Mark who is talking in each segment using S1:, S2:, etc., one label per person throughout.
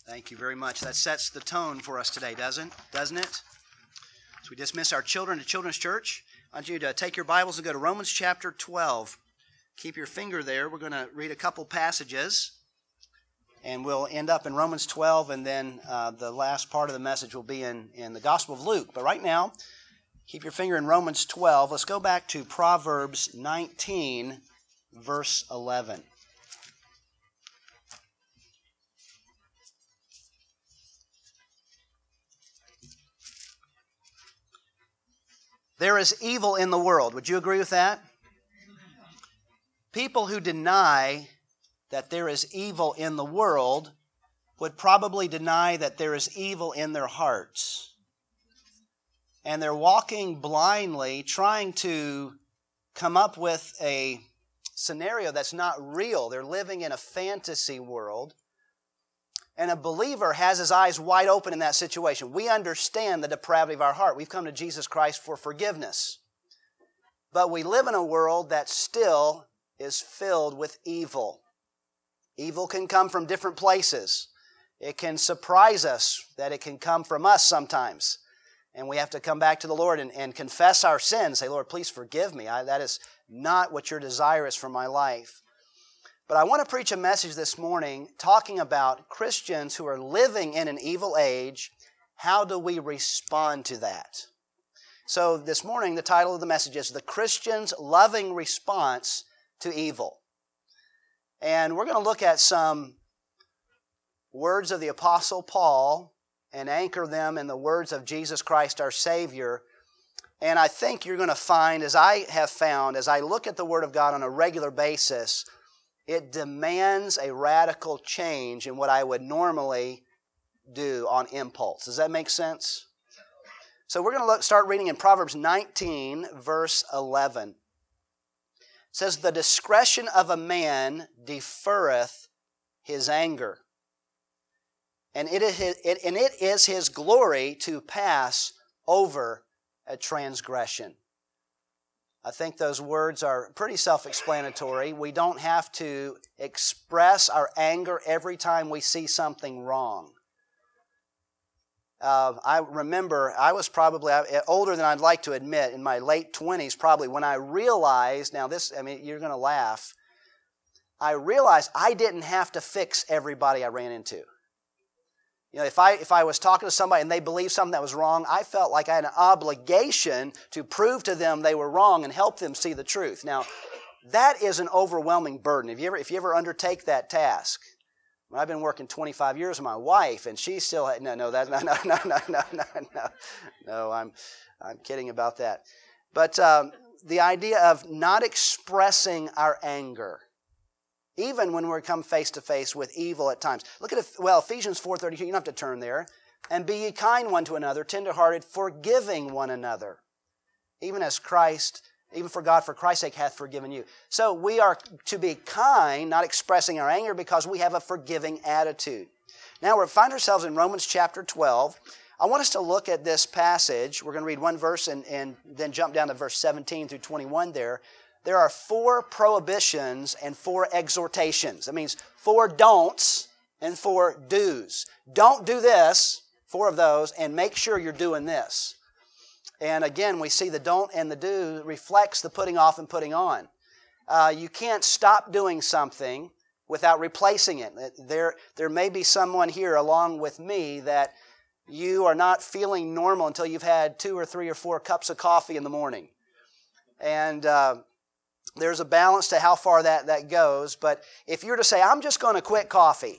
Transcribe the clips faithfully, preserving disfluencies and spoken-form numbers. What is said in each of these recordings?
S1: Thank you very much. That sets the tone for us today, doesn't doesn't it? So we dismiss our children to Children's Church. I want you to take your Bibles and go to Romans chapter twelve. Keep your finger there. We're going to read a couple passages, and we'll end up in Romans twelve, and then uh, the last part of the message will be in, in the Gospel of Luke. But right now, keep your finger in Romans twelve. Let's go back to Proverbs nineteen, verse eleven. There is evil in the world. Would you agree with that? People who deny that there is evil in the world would probably deny that there is evil in their hearts. And they're walking blindly, trying to come up with a scenario that's not real. They're living in a fantasy world. And a believer has his eyes wide open in that situation. We understand the depravity of our heart. We've come to Jesus Christ for forgiveness. But we live in a world that still is filled with evil. Evil can come from different places. It can surprise us that it can come from us sometimes. And we have to come back to the Lord and, and confess our sins. Say, Lord, please forgive me. I, that is not what your desire is for my life. But I want to preach a message this morning talking about Christians who are living in an evil age. How do we respond to that? So this morning, the title of the message is The Christian's Loving Response to Evil. And we're going to look at some words of the Apostle Paul and anchor them in the words of Jesus Christ our Savior. And I think you're going to find, as I have found, as I look at the Word of God on a regular basis, it demands a radical change in what I would normally do on impulse. Does that make sense? So we're going to look, start reading in Proverbs nineteen, verse eleven. It says, "The discretion of a man deferreth his anger, and it is his, it, and it is his glory to pass over a transgression." I think those words are pretty self-explanatory. We don't have to express our anger every time we see something wrong. Uh, I remember I was probably older than I'd like to admit, in my late twenties probably, when I realized, now this, I mean, you're going to laugh, I realized I didn't have to fix everybody I ran into. You know, if I if I was talking to somebody and they believed something that was wrong, I felt like I had an obligation to prove to them they were wrong and help them see the truth. Now, that is an overwhelming burden. If you ever if you ever undertake that task, well, I've been working twenty-five years with my wife, and she still had, no no that no no no no no no no no I'm I'm kidding about that. But um, the idea of not expressing our anger, even when we come face to face with evil at times. Look at, well, Ephesians four thirty-two, you don't have to turn there. "And be ye kind one to another, tenderhearted, forgiving one another, even as Christ, even for God, for Christ's sake, hath forgiven you." So we are to be kind, not expressing our anger, because we have a forgiving attitude. Now we find ourselves in Romans chapter twelve. I want us to look at this passage. We're going to read one verse and, and then jump down to verse seventeen through twenty-one there. There are four prohibitions and four exhortations. That means four don'ts and four do's. Don't do this, four of those, and make sure you're doing this. And again, we see the don't and the do reflects the putting off and putting on. Uh, you can't stop doing something without replacing it. There, there may be someone here along with me that you are not feeling normal until you've had two or three or four cups of coffee in the morning. And uh, there's a balance to how far that, that goes. But if you're to say, I'm just going to quit coffee,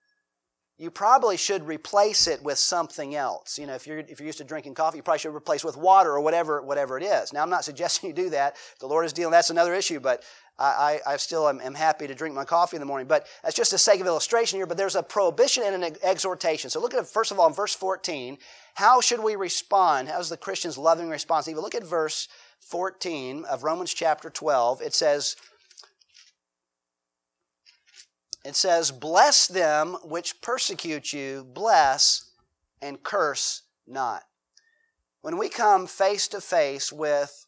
S1: you probably should replace it with something else. You know, if you're if you're used to drinking coffee, you probably should replace it with water or whatever whatever it is. Now, I'm not suggesting you do that. If the Lord is dealing, that's another issue. But I, I, I still am, am happy to drink my coffee in the morning. But that's just a sake of illustration here. But there's a prohibition and an exhortation. So look at, first of all, in verse fourteen, how should we respond? How's the Christian's loving response? Even look at verse fourteen of Romans chapter twelve. It says, it says, "Bless them which persecute you, bless and curse not." When we come face to face with,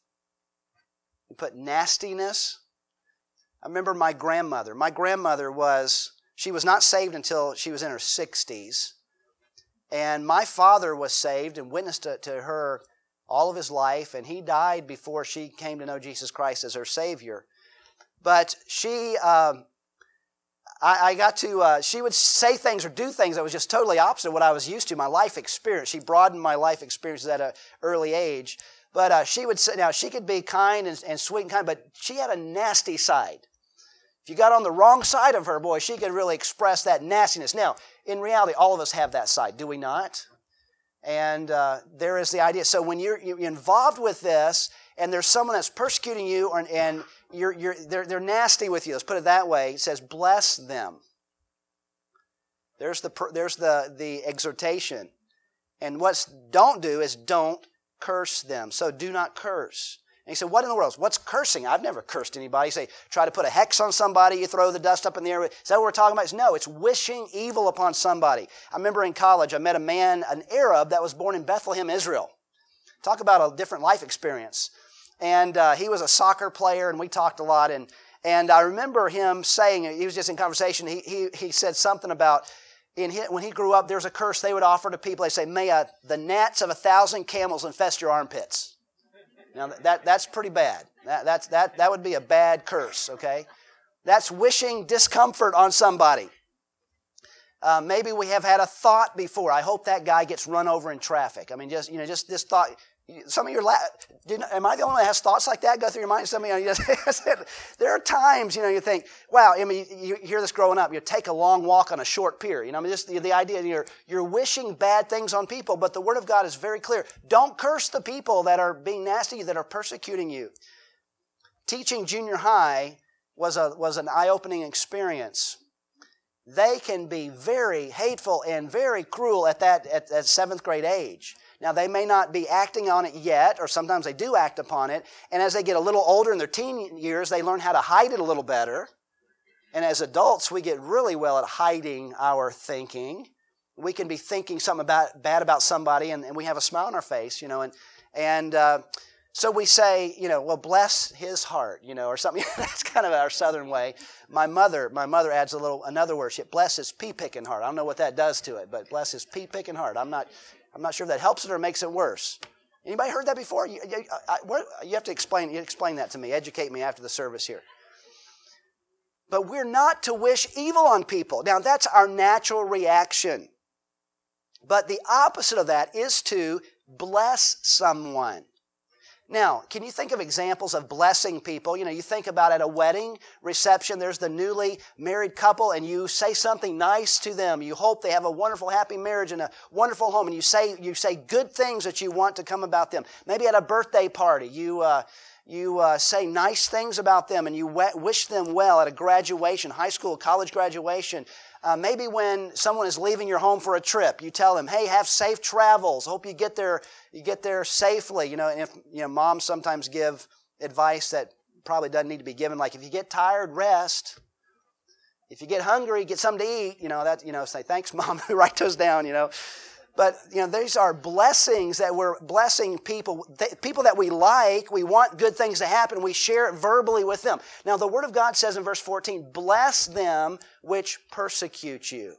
S1: you put nastiness. I remember my grandmother. My grandmother was She was not saved until she was in her sixties. And my father was saved and witnessed to, to her all of his life, and he died before she came to know Jesus Christ as her Savior. But she, um, I, I got to, uh, she would say things or do things that was just totally opposite of what I was used to, my life experience. She broadened my life experiences at an early age. But uh, she would say, now she could be kind and, and sweet and kind, but she had a nasty side. If you got on the wrong side of her, boy, she could really express that nastiness. Now, in reality, all of us have that side, do we not? And uh, there is the idea. So when you're, you're involved with this, and there's someone that's persecuting you, or, and you're, you're, they're, they're nasty with you, let's put it that way, it says, bless them. There's the, there's the, the exhortation. And what don't do is don't curse them. So do not curse. And you say, what in the world? What's cursing? I've never cursed anybody. You say, try to put a hex on somebody, you throw the dust up in the air. Is that what we're talking about? No, it's wishing evil upon somebody. I remember in college, I met a man, an Arab, that was born in Bethlehem, Israel. Talk about a different life experience. And uh, he was a soccer player, and we talked a lot. And and I remember him saying, he was just in conversation, he he, he said something about, in his, when he grew up, there's a curse they would offer to people. They say, may a, the gnats of a thousand camels infest your armpits. Now, that, that's pretty bad. That, that's, that, that would be a bad curse, okay? That's wishing discomfort on somebody. Uh, maybe we have had a thought before. I hope that guy gets run over in traffic. I mean, just, you know, just this thought. Some of your, la- you know, am I the only one that has thoughts like that go through your mind? Some of you, you just, there are times, you know, you think, wow, I mean, you, you hear this growing up, you take a long walk on a short pier. You know, I mean, just the, the idea, you're, you're wishing bad things on people, but the Word of God is very clear. Don't curse the people that are being nasty, that are persecuting you. Teaching junior high was a was an eye-opening experience. They can be very hateful and very cruel at that at, at seventh grade age. Now, they may not be acting on it yet, or sometimes they do act upon it. And as they get a little older in their teen years, they learn how to hide it a little better. And as adults, we get really well at hiding our thinking. We can be thinking something about, bad about somebody, and, and we have a smile on our face, you know. And and uh, so we say, you know, well, bless his heart, you know, or something. That's kind of our southern way. My mother, my mother adds a little another word. She bless his pea-picking heart. I don't know what that does to it, but bless his pea-picking heart. I'm not. I'm not sure if that helps it or makes it worse. Anybody heard that before? You, you, I, what, you have to explain, you explain that to me. Educate me after the service here. But we're not to wish evil on people. Now, that's our natural reaction. But the opposite of that is to bless someone. Now, can you think of examples of blessing people? You know, you think about at a wedding reception, there's the newly married couple, and you say something nice to them. You hope they have a wonderful, happy marriage and a wonderful home, and you say you say good things that you want to come about them. Maybe at a birthday party, you uh, you uh, say nice things about them, and you w- wish them well at a graduation, high school, college graduation. Uh, maybe when someone is leaving your home for a trip, you tell them, "Hey, have safe travels. Hope you get there. You get there safely." You know, and if you know, moms sometimes give advice that probably doesn't need to be given. Like, if you get tired, rest. If you get hungry, get something to eat. You know that. You know, say thanks, Mom. Write those down. You know, but you know, these are blessings that we're blessing people. They, people that we like. We want good things to happen. We share it verbally with them. Now, the Word of God says in verse fourteen, "Bless them which persecute you."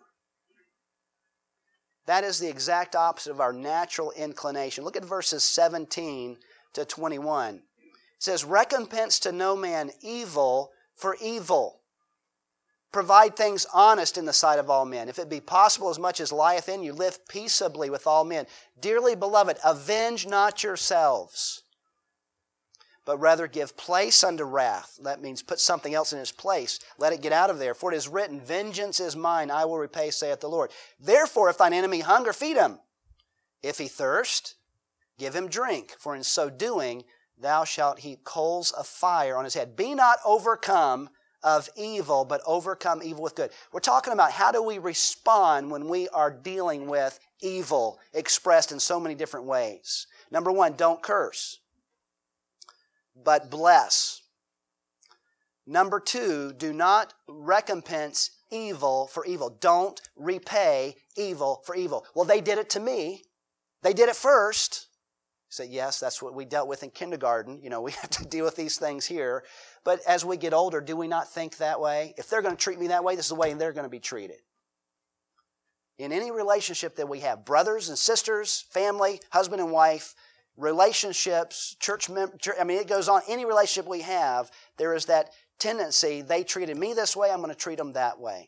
S1: That is the exact opposite of our natural inclination. Look at verses seventeen to twenty-one. It says, "Recompense to no man evil for evil. Provide things honest in the sight of all men. If it be possible, as much as lieth in you, live peaceably with all men. Dearly beloved, avenge not yourselves, but rather give place unto wrath." That means put something else in its place. Let it get out of there. "For it is written, vengeance is mine, I will repay, saith the Lord. Therefore, if thine enemy hunger, feed him. If he thirst, give him drink. For in so doing, thou shalt heap coals of fire on his head. Be not overcome of evil, but overcome evil with good." We're talking about how do we respond when we are dealing with evil expressed in so many different ways. Number one, don't curse, but bless. Number two, do not recompense evil for evil. Don't repay evil for evil. Well, they did it to me. They did it first. say, yes, that's what we dealt with in kindergarten. You know, we have to deal with these things here. But as we get older, do we not think that way? If they're going to treat me that way, this is the way they're going to be treated. In any relationship that we have, brothers and sisters, family, husband and wife, relationships, church members, I mean, it goes on. Any relationship we have, there is that tendency, they treated me this way, I'm going to treat them that way.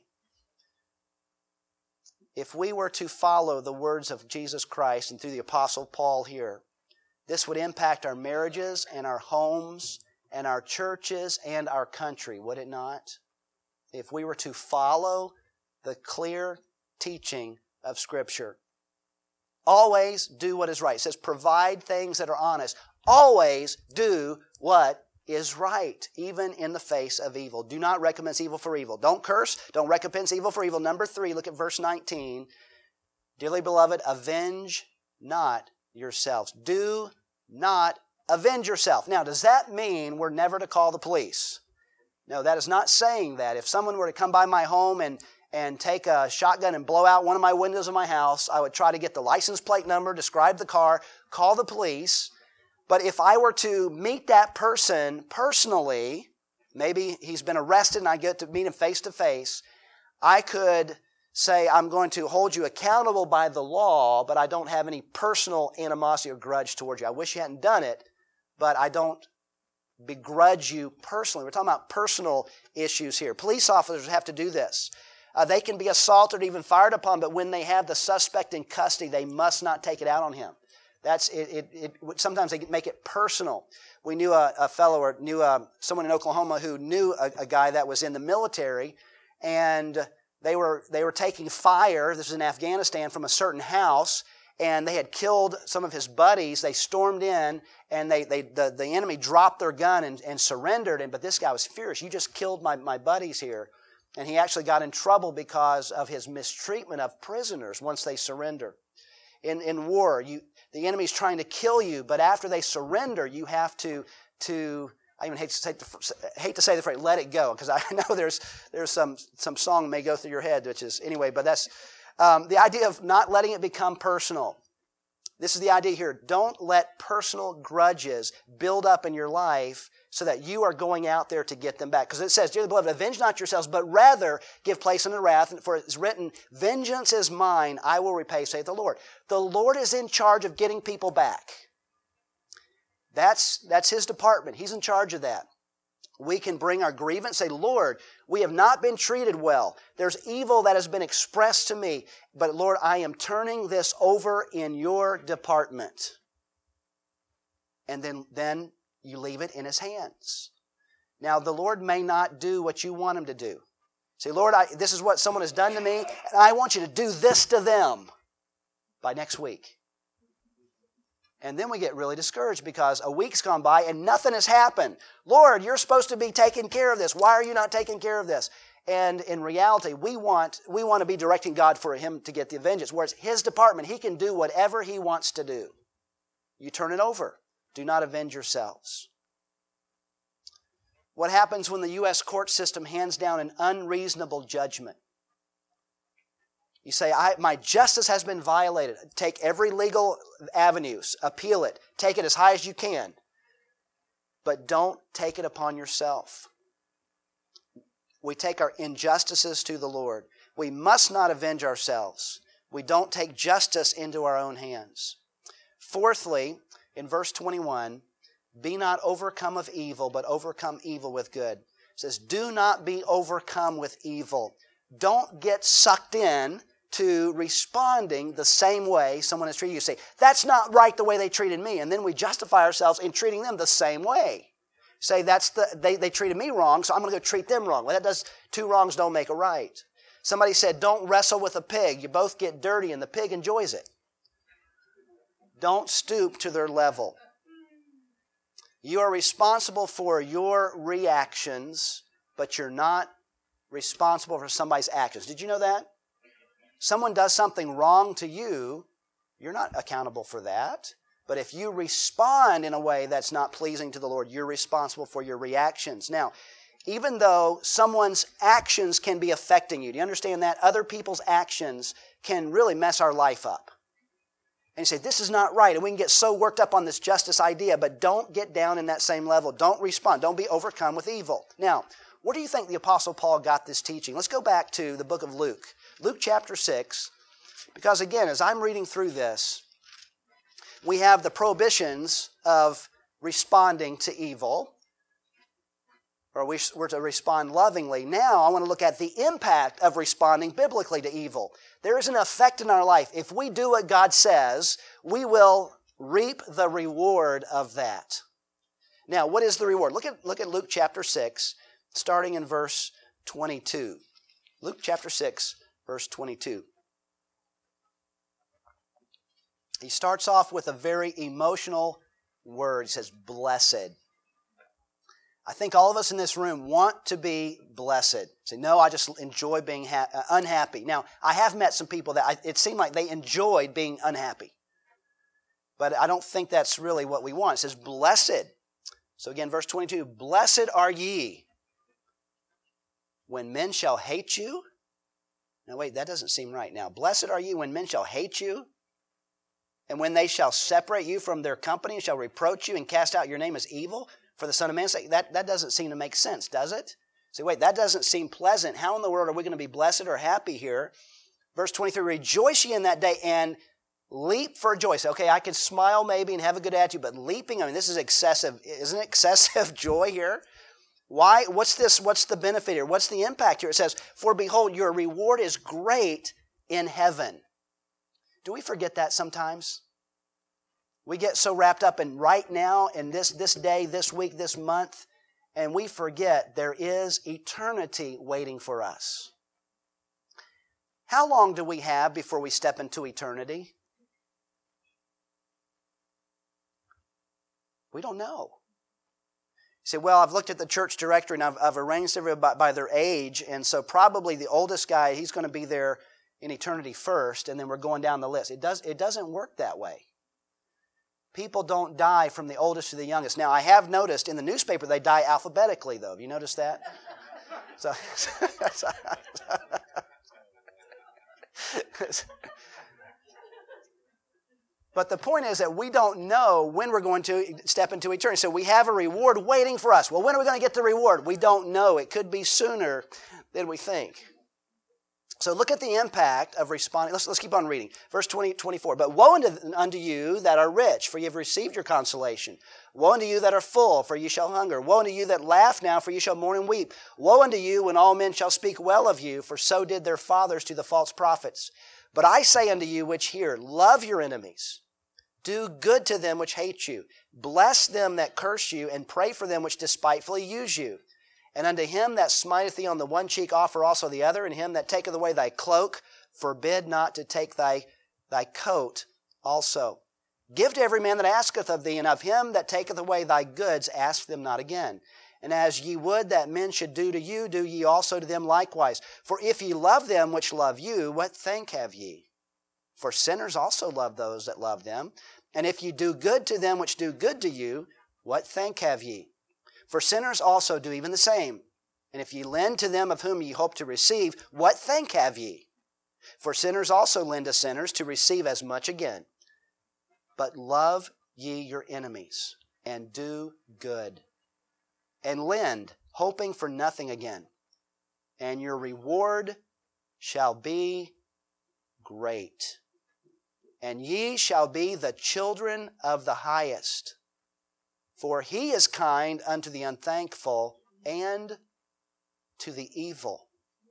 S1: If we were to follow the words of Jesus Christ and through the Apostle Paul here, this would impact our marriages and our homes and our churches and our country, would it not? If we were to follow the clear teaching of Scripture. Always do what is right. It says provide things that are honest. Always do what is right, even in the face of evil. Do not recompense evil for evil. Don't curse. Don't recompense evil for evil. Number three, look at verse nineteen. Dearly beloved, avenge not yourselves. Do not avenge yourself. Now, does that mean we're never to call the police? No, that is not saying that. If someone were to come by my home and, and take a shotgun and blow out one of my windows of my house, I would try to get the license plate number, describe the car, call the police. But if I were to meet that person personally, maybe he's been arrested and I get to meet him face to face, I could say, I'm going to hold you accountable by the law, but I don't have any personal animosity or grudge towards you. I wish you hadn't done it, but I don't begrudge you personally. We're talking about personal issues here. Police officers have to do this. Uh, they can be assaulted or even fired upon, but when they have the suspect in custody, they must not take it out on him. That's it. It, it sometimes they make it personal. We knew a, a fellow or knew a, someone in Oklahoma who knew a, a guy that was in the military, and they were they were taking fire. This was in Afghanistan from a certain house, and they had killed some of his buddies. They stormed in, and they they the, the enemy dropped their gun and, and surrendered. And but this guy was furious. You just killed my my buddies here, and he actually got in trouble because of his mistreatment of prisoners once they surrender. In in war, you. The enemy's trying to kill you, but after they surrender, you have to, to I even hate to say the, hate to say the phrase, let it go, because I know there's there's some some song may go through your head, which is, anyway, but that's um, the idea of not letting it become personal. This is the idea here. Don't let personal grudges build up in your life so that you are going out there to get them back. Because it says, dearly beloved, avenge not yourselves, but rather give place unto wrath. For it is written, vengeance is mine, I will repay, saith the Lord. The Lord is in charge of getting people back. That's, that's His department. He's in charge of that. We can bring our grievance, say, Lord, we have not been treated well. There's evil that has been expressed to me. But Lord, I am turning this over in your department. And then, then you leave it in His hands. Now, the Lord may not do what you want Him to do. Say, Lord, I, this is what someone has done to me, and I want you to do this to them by next week. And then we get really discouraged because a week's gone by and nothing has happened. Lord, you're supposed to be taking care of this. Why are you not taking care of this? And in reality, we want, we want to be directing God for Him to get the vengeance. Whereas His department, He can do whatever He wants to do. You turn it over. Do not avenge yourselves. What happens when the U S court system hands down an unreasonable judgment? You say, I, my justice has been violated. Take every legal avenue, appeal it, take it as high as you can. But don't take it upon yourself. We take our injustices to the Lord. We must not avenge ourselves. We don't take justice into our own hands. Fourthly, in verse twenty-one, be not overcome of evil, but overcome evil with good. It says, do not be overcome with evil. Don't get sucked in to responding the same way someone has treated you. Say, that's not right the way they treated me. And then we justify ourselves in treating them the same way. Say, that's the they, they treated me wrong, so I'm going to go treat them wrong. Well, that does, two wrongs don't make a right. Somebody said, don't wrestle with a pig. You both get dirty and the pig enjoys it. Don't stoop to their level. You are responsible for your reactions, but you're not responsible for somebody's actions. Did you know that? Someone does something wrong to you, you're not accountable for that. But if you respond in a way that's not pleasing to the Lord, you're responsible for your reactions. Now, even though someone's actions can be affecting you, do you understand that? Other people's actions can really mess our life up. And you say, this is not right. And we can get so worked up on this justice idea, but don't get down in that same level. Don't respond. Don't be overcome with evil. Now, where do you think the Apostle Paul got this teaching? Let's go back to the book of Luke. Luke chapter six. Because again, as I'm reading through this, we have the prohibitions of responding to evil, or we were to respond lovingly. Now I want to look at the impact of responding biblically to evil. There is an effect in our life. If we do what God says, we will reap the reward of that. Now, what is the reward? Look at, look at Luke chapter six, starting in verse twenty-two. Luke chapter six, verse twenty-two. He starts off with a very emotional word. He says, blessed. I think all of us in this room want to be blessed. Say, no, I just enjoy being ha- uh, unhappy. Now, I have met some people that I, it seemed like they enjoyed being unhappy. But I don't think that's really what we want. It says, blessed. So again, verse twenty-two, blessed are ye when men shall hate you. Now wait, that doesn't seem right now. Blessed are ye when men shall hate you, and when they shall separate you from their company, and shall reproach you and cast out your name as evil for the Son of Man's sake. That, that doesn't seem to make sense, does it? Say, wait, that doesn't seem pleasant. How in the world are we going to be blessed or happy here? Verse twenty-three, rejoice ye in that day and leap for joy. Say, okay, I can smile maybe and have a good attitude, but leaping, I mean, this is excessive. Isn't it excessive joy here? Why? What's this? What's the benefit here? What's the impact here? It says, for behold, your reward is great in heaven. Do we forget that sometimes? We get so wrapped up in right now, in this, this day, this week, this month, and we forget there is eternity waiting for us. How long do we have before we step into eternity? We don't know. You say, well, I've looked at the church directory and I've, I've arranged everybody by, by their age, and so probably the oldest guy, he's going to be there in eternity first, and then we're going down the list. It does, it doesn't work that way. People don't die from the oldest to the youngest. Now, I have noticed in the newspaper they die alphabetically, though. Have you noticed that? So, but the point is that we don't know when we're going to step into eternity. So we have a reward waiting for us. Well, when are we going to get the reward? We don't know. It could be sooner than we think. So look at the impact of responding. Let's, let's keep on reading. Verse twenty, twenty-four. But woe unto, unto you that are rich, for ye have received your consolation. Woe unto you that are full, for ye shall hunger. Woe unto you that laugh now, for ye shall mourn and weep. Woe unto you when all men shall speak well of you, for so did their fathers to the false prophets. But I say unto you which hear, love your enemies. Do good to them which hate you. Bless them that curse you, and pray for them which despitefully use you. And unto him that smiteth thee on the one cheek offer also the other, and him that taketh away thy cloak forbid not to take thy, thy coat also. Give to every man that asketh of thee, and of him that taketh away thy goods ask them not again. And as ye would that men should do to you, do ye also to them likewise. For if ye love them which love you, what thank have ye? For sinners also love those that love them. And if ye do good to them which do good to you, what thank have ye? For sinners also do even the same. And if ye lend to them of whom ye hope to receive, what thank have ye? For sinners also lend to sinners to receive as much again. But love ye your enemies, and do good. And lend, hoping for nothing again. And your reward shall be great. And ye shall be the children of the highest. For he is kind unto the unthankful and to the evil.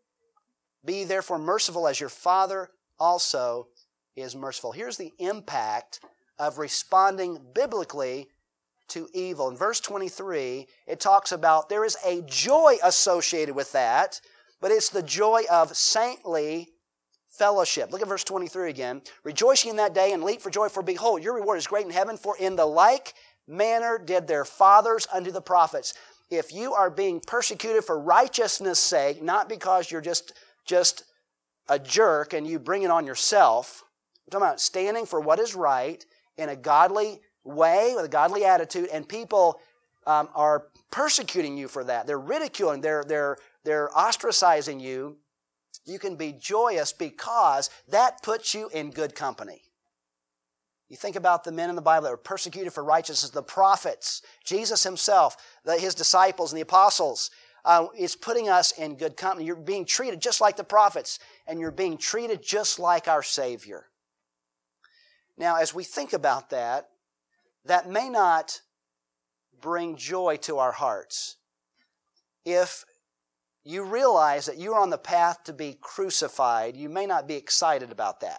S1: Be therefore merciful as your Father also is merciful. Here's the impact of responding biblically to evil. In verse twenty-three, it talks about there is a joy associated with that, but it's the joy of saintly fellowship. Look at verse twenty-three again. Rejoice ye in that day and leap for joy, for behold, your reward is great in heaven, for in the like manner did their fathers unto the prophets. If you are being persecuted for righteousness' sake, not because you're just, just a jerk and you bring it on yourself, I'm talking about standing for what is right in a godly way, with a godly attitude, and people um, are persecuting you for that. They're ridiculing, they're, they're, they're ostracizing you. You can be joyous because that puts you in good company. You think about the men in the Bible that were persecuted for righteousness, the prophets, Jesus himself, the, his disciples and the apostles. Uh, it's putting us in good company. You're being treated just like the prophets, and you're being treated just like our Savior. Now, as we think about that, that may not bring joy to our hearts. If you realize that you're on the path to be crucified, you may not be excited about that.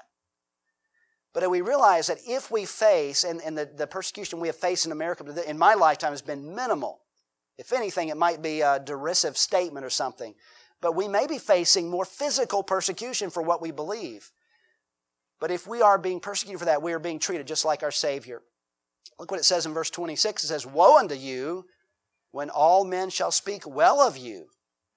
S1: But we realize that if we face, and, and the, the persecution we have faced in America in my lifetime has been minimal. If anything, it might be a derisive statement or something. But we may be facing more physical persecution for what we believe. But if we are being persecuted for that, we are being treated just like our Savior. Look what it says in verse twenty-six. It says, "Woe unto you when all men shall speak well of you.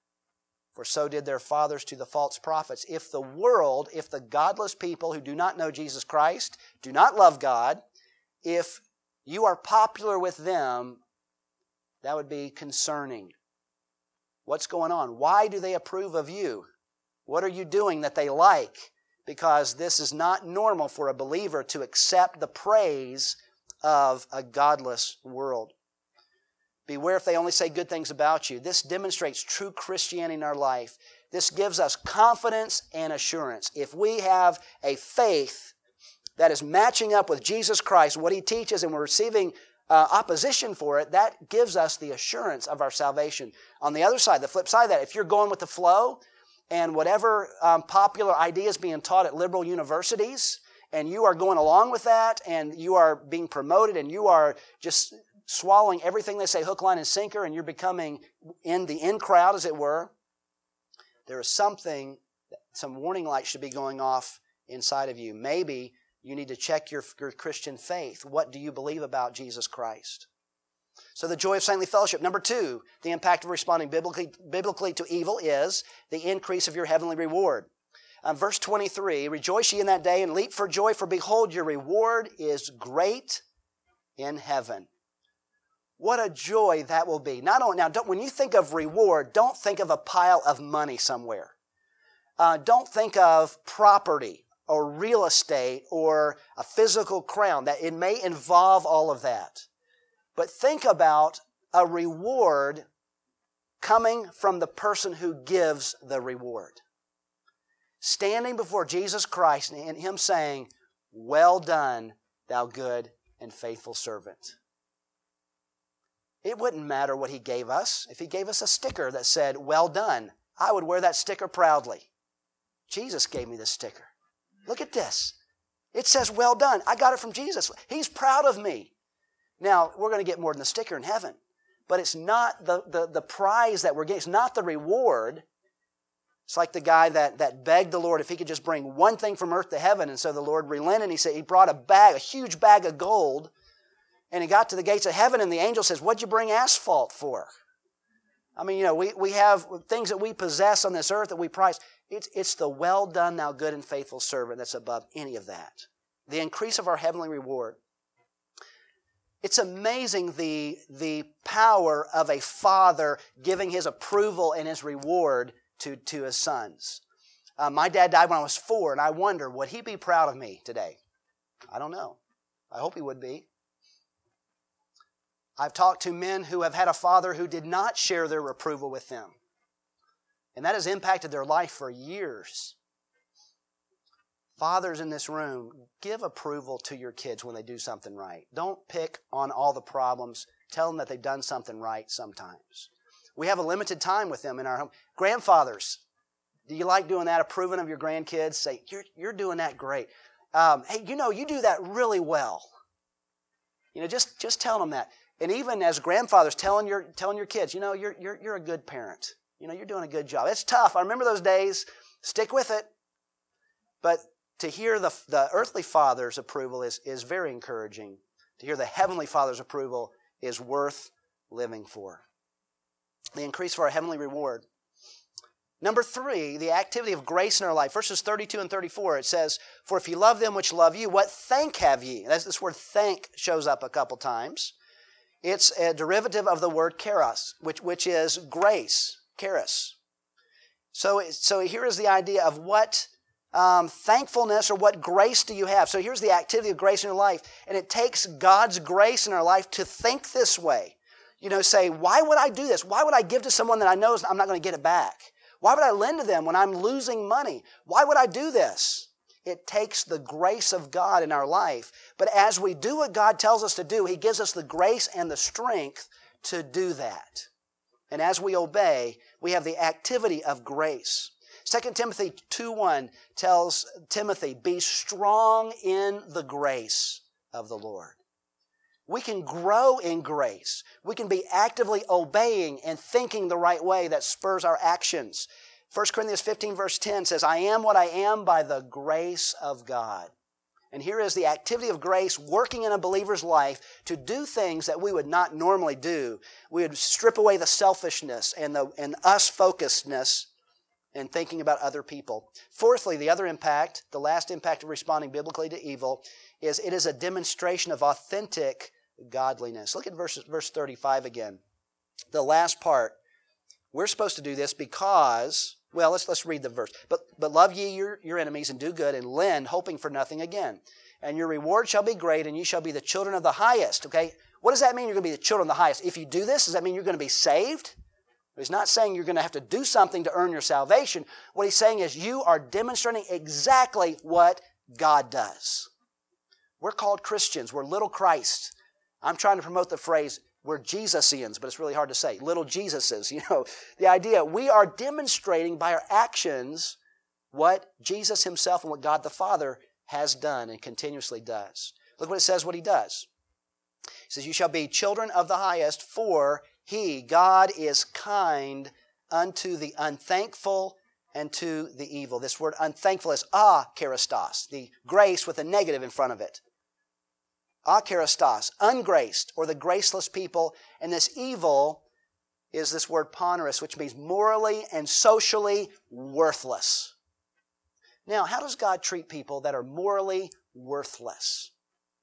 S1: For so did their fathers to the false prophets." If the world, if the godless people who do not know Jesus Christ, do not love God, if you are popular with them, that would be concerning. What's going on? Why do they approve of you? What are you doing that they like? Because this is not normal for a believer to accept the praise of a godless world. Beware if they only say good things about you. This demonstrates true Christianity in our life. This gives us confidence and assurance. If we have a faith that is matching up with Jesus Christ, what He teaches, and we're receiving uh, opposition for it, that gives us the assurance of our salvation. On the other side, the flip side of that, if you're going with the flow and whatever um, popular ideas being taught at liberal universities, and you are going along with that, and you are being promoted, and you are just swallowing everything they say hook, line, and sinker, and you're becoming in the in crowd, as it were, there is something, some warning lights should be going off inside of you. Maybe you need to check your, your Christian faith. What do you believe about Jesus Christ? So the joy of saintly fellowship. Number two, the impact of responding biblically, biblically to evil is the increase of your heavenly reward. Um, verse twenty-three, "Rejoice ye in that day and leap for joy, for behold, your reward is great in heaven." What a joy that will be. Not only, now, don't, when you think of reward, don't think of a pile of money somewhere. Uh, don't think of property or real estate or a physical crown. That it may involve all of that. But think about a reward coming from the person who gives the reward. Standing before Jesus Christ and Him saying, "Well done, thou good and faithful servant." It wouldn't matter what He gave us. If He gave us a sticker that said, "Well done," I would wear that sticker proudly. Jesus gave me this sticker. Look at this. It says, "Well done." I got it from Jesus. He's proud of me. Now, we're going to get more than the sticker in heaven. But it's not the, the, the prize that we're getting. It's not the reward. It's like the guy that, that begged the Lord if he could just bring one thing from earth to heaven. And so the Lord relented. And he said he brought a bag, a huge bag of gold. And he got to the gates of heaven, and the angel says, "What'd you bring asphalt for?" I mean, you know, we, we have things that we possess on this earth that we prize. It's, it's the "well done, thou good and faithful servant" that's above any of that. The increase of our heavenly reward. It's amazing the, the power of a father giving his approval and his reward to, to his sons. Uh, my dad died when I was four, and I wonder, would he be proud of me today? I don't know. I hope he would be. I've talked to men who have had a father who did not share their approval with them. And that has impacted their life for years. Fathers in this room, give approval to your kids when they do something right. Don't pick on all the problems. Tell them that they've done something right sometimes. We have a limited time with them in our home. Grandfathers, do you like doing that? Approving of your grandkids? Say, you're, you're doing that great. Um, hey, you know, you do that really well. You know, just, just tell them that. And even as grandfathers, telling your, telling your kids, you know, you're, you're, you're a good parent. You know, you're doing a good job. It's tough. I remember those days. Stick with it. But to hear the, the earthly Father's approval is, is very encouraging. To hear the Heavenly Father's approval is worth living for. The increase for our heavenly reward. Number three, the activity of grace in our life. Verses thirty-two and thirty-four, it says, "For if ye love them which love you, what thank have ye?" That's, this word thank shows up a couple times. It's a derivative of the word charis, which, which is grace, charis. So, so here is the idea of what um, thankfulness, or what grace do you have? So here's the activity of grace in your life. And it takes God's grace in our life to think this way. You know, say, why would I do this? Why would I give to someone that I know I'm not going to get it back? Why would I lend to them when I'm losing money? Why would I do this? It takes the grace of God in our life. But as we do what God tells us to do, He gives us the grace and the strength to do that. And as we obey, we have the activity of grace. Second Timothy two one tells Timothy, be strong in the grace of the Lord. We can grow in grace. We can be actively obeying and thinking the right way that spurs our actions. First Corinthians fifteen verse ten says, I am what I am by the grace of God. And here is the activity of grace working in a believer's life to do things that we would not normally do. We would strip away the selfishness and the and us-focusedness and thinking about other people. Fourthly, the other impact, the last impact of responding biblically to evil, is it is a demonstration of authentic godliness. Look at verse, verse thirty-five again. The last part. We're supposed to do this because, well, let's let's read the verse. But but love ye your, your enemies and do good and lend, hoping for nothing again. And your reward shall be great, and you shall be the children of the highest. Okay? What does that mean, you're going to be the children of the highest? If you do this, does that mean you're going to be saved? He's not saying you're going to have to do something to earn your salvation. What he's saying is you are demonstrating exactly what God does. We're called Christians. We're little Christ. I'm trying to promote the phrase, we're Jesusians, but it's really hard to say. Little Jesuses, you know. The idea, we are demonstrating by our actions what Jesus Himself and what God the Father has done and continuously does. Look what it says, what He does. He says, you shall be children of the highest, for He, God, is kind unto the unthankful and to the evil. This word unthankful is akaristos, the grace with a negative in front of it. Akaristos, ungraced, or the graceless people. And this evil is this word poneros, which means morally and socially worthless. Now, how does God treat people that are morally worthless?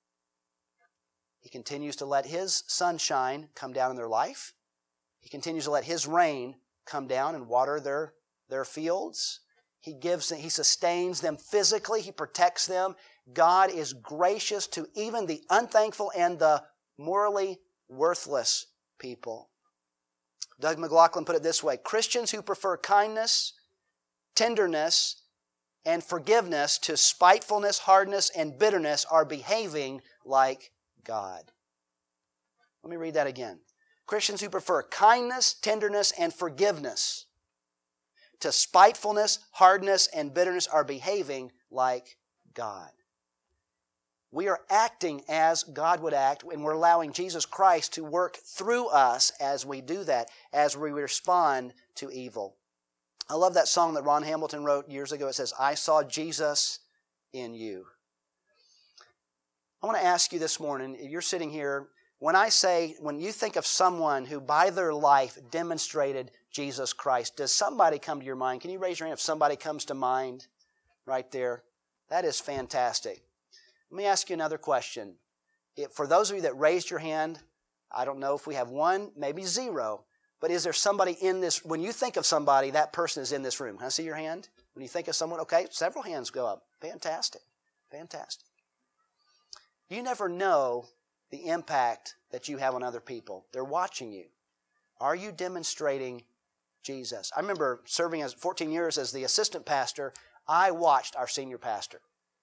S1: He continues to let His sunshine come down in their life. He continues to let His rain come down and water their, their fields. He gives them, He sustains them physically. He protects them. God is gracious to even the unthankful and the morally worthless people. Doug McLaughlin put it this way, Christians who prefer kindness, tenderness, and forgiveness to spitefulness, hardness, and bitterness are behaving like God. Let me read that again. Christians who prefer kindness, tenderness, and forgiveness to spitefulness, hardness, and bitterness are behaving like God. We are acting as God would act, and we're allowing Jesus Christ to work through us as we do that, as we respond to evil. I love that song that Ron Hamilton wrote years ago. It says, I saw Jesus in you. I want to ask you this morning, you're sitting here, when I say, when you think of someone who by their life demonstrated Jesus Christ, does somebody come to your mind? Can you raise your hand if somebody comes to mind right there? That is fantastic. Let me ask you another question. If, for those of you that raised your hand, I don't know if we have one, maybe zero, but is there somebody in this, when you think of somebody, that person is in this room? Can I see your hand? When you think of someone, okay, several hands go up. Fantastic. Fantastic. You never know the impact that you have on other people. They're watching you. Are you demonstrating Jesus? I remember serving as fourteen years as the assistant pastor. I watched our senior pastor.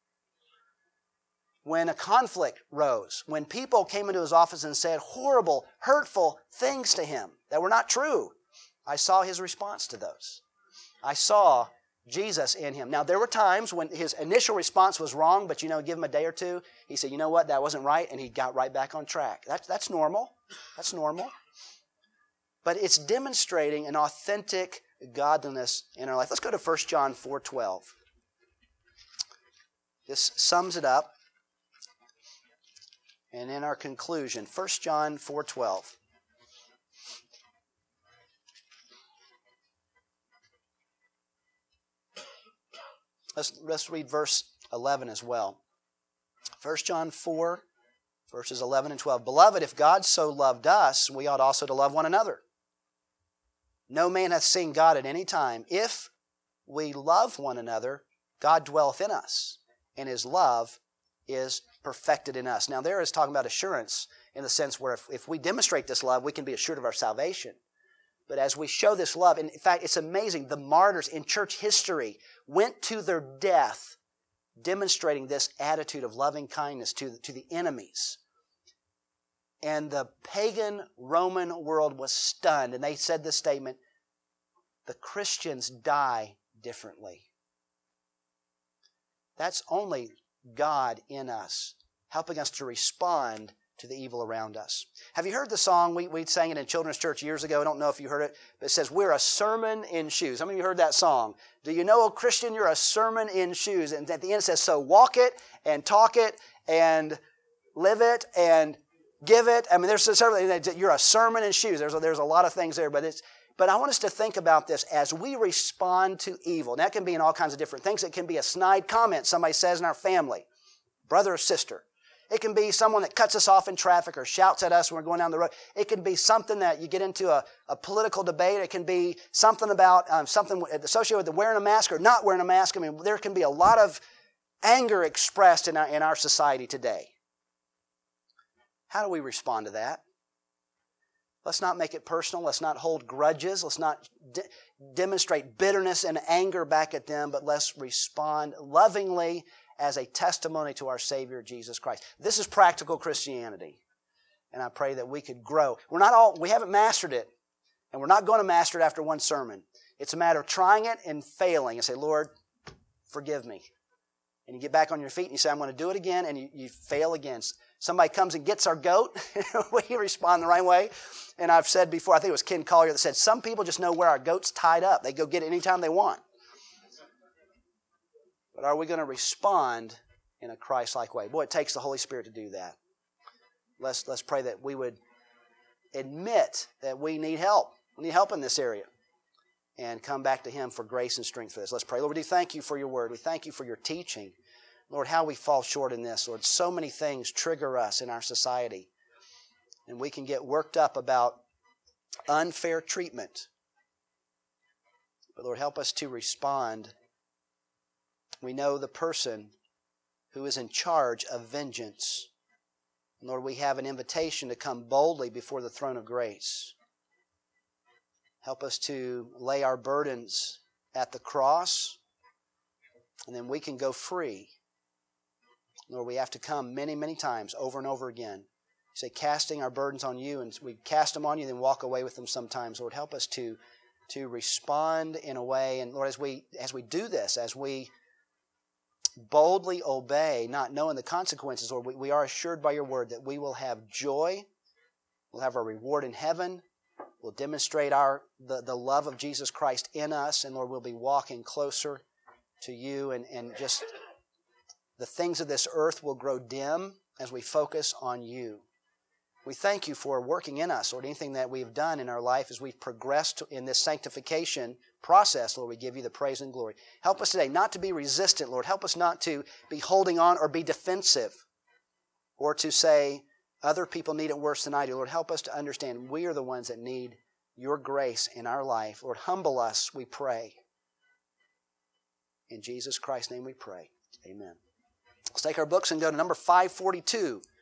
S1: When a conflict rose, when people came into his office and said horrible, hurtful things to him that were not true, I saw his response to those. I saw Jesus in him. Now, there were times when his initial response was wrong, but, you know, give him a day or two, he said, you know what, that wasn't right, and he got right back on track. That's, that's normal. That's normal. But it's demonstrating an authentic godliness in our life. Let's go to First John four twelve. This sums it up. And in our conclusion, First John four twelve. Let's, let's read verse eleven as well. First John four, verses eleven and twelve. Beloved, if God so loved us, we ought also to love one another. No man hath seen God at any time. If we love one another, God dwelleth in us, and His love is perfected in us. Now there is talking about assurance in the sense where if, if we demonstrate this love, we can be assured of our salvation. But as we show this love, and in fact, it's amazing, the martyrs in church history went to their death demonstrating this attitude of loving kindness to, to the enemies. And the pagan Roman world was stunned, and they said this statement, the Christians die differently. That's only God in us, helping us to respond to the evil around us. Have you heard the song? We, we sang it in children's church years ago. I don't know if you heard it, but it says, we're a sermon in shoes. How many of you heard that song? Do you know, Christian, you're a sermon in shoes? And at the end it says, so walk it and talk it and live it and give it. I mean, there's several, you're a sermon in shoes. There's a, there's a lot of things there, but it's, but I want us to think about this as we respond to evil. And that can be in all kinds of different things. It can be a snide comment somebody says in our family, brother or sister. It can be someone that cuts us off in traffic or shouts at us when we're going down the road. It can be something that you get into a, a political debate. It can be something about um, something associated with the wearing a mask or not wearing a mask. I mean, there can be a lot of anger expressed in our, in our society today. How do we respond to that? Let's not make it personal. Let's not hold grudges. Let's not de- demonstrate bitterness and anger back at them, but let's respond lovingly as a testimony to our Savior, Jesus Christ. This is practical Christianity. And I pray that we could grow. We're not all, we haven't mastered it. And we're not going to master it after one sermon. It's a matter of trying it and failing and say, Lord, forgive me. And you get back on your feet and you say, I'm going to do it again, and you, you fail again. Somebody comes and gets our goat, we respond the right way. And I've said before, I think it was Ken Collier that said, some people just know where our goat's tied up. They go get it anytime they want. But are we going to respond in a Christ-like way? Boy, it takes the Holy Spirit to do that. Let's, let's pray that we would admit that we need help. We need help in this area. And come back to Him for grace and strength for this. Let's pray. Lord, we do thank You for Your word. We thank You for Your teaching. Lord, how we fall short in this. Lord, so many things trigger us in our society. And we can get worked up about unfair treatment. But Lord, help us to respond. We know the person who is in charge of vengeance. And Lord, we have an invitation to come boldly before the throne of grace. Help us to lay our burdens at the cross, and then we can go free. Lord, we have to come many, many times over and over again. You say, casting our burdens on You, and we cast them on You, then walk away with them sometimes. Lord, help us to, to respond in a way. And Lord, as we as we do this, as we boldly obey, not knowing the consequences, Lord, we, we are assured by Your word that we will have joy, we'll have our reward in heaven, we'll demonstrate our the, the love of Jesus Christ in us, and Lord, we'll be walking closer to You, and, and just the things of this earth will grow dim as we focus on You. We thank You for working in us, Lord. Anything that we've done in our life as we've progressed in this sanctification process, Lord, we give You the praise and glory. Help us today not to be resistant, Lord. Help us not to be holding on or be defensive or to say other people need it worse than I do. Lord, help us to understand we are the ones that need Your grace in our life. Lord, humble us, we pray. In Jesus Christ's name we pray. Amen. Let's take our books and go to number five forty-two.